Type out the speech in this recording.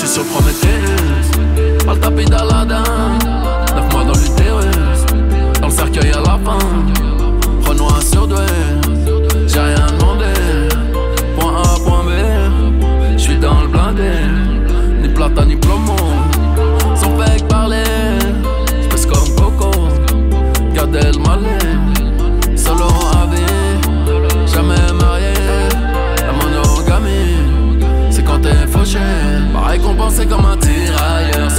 sur Prometheus. Pas le tapis d'Aladin, 9 mois dans l'utérus, dans le cercueil à la fin.